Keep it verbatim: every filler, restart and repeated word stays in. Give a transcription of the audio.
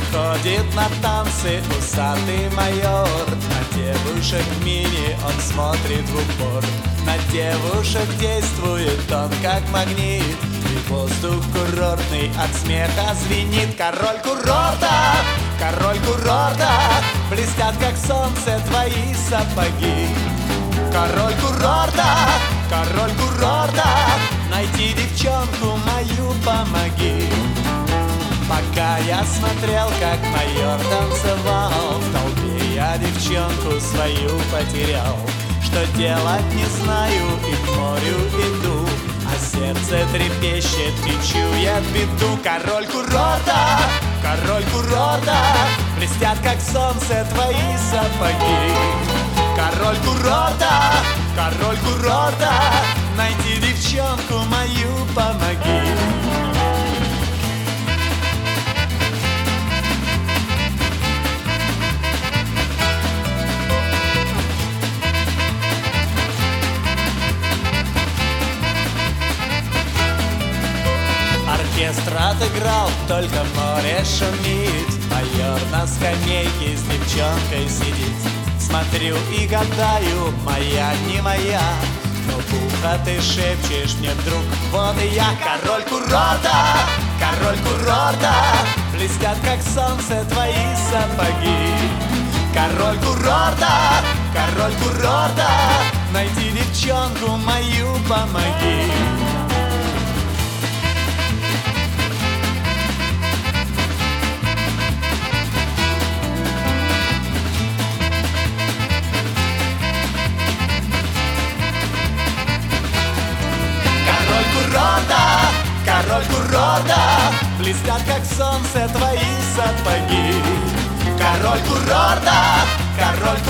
Ходит на танцы усатый майор, на девушек мини он смотрит в упор. На девушек действует он как магнит, и воздух курортный от смеха звенит. Король курорта, король курорта, блестят как солнце твои сапоги. Король курорта, король курорта, найди девчонку мою помоги. Пока я смотрел, как майор танцевал, в толпе я девчонку свою потерял. Что делать не знаю и к морю иду, а сердце трепещет и чует беду. Король курорта, король курорта, блестят как солнце твои сапоги. Король курорта, король курорта, найди девчонку мою помоги. Оркестр отыграл, только море шумит, майор на скамейке с девчонкой сидит. Смотрю и гадаю, моя не моя, но в ухо ты шепчешь мне вдруг, вот и я. Король курорта, король курорта, блестят как солнце твои сапоги. Король курорта, король курорта, найди девчонку мою помоги. Король курорта, блестят как солнце твои сапоги. Король курорта, король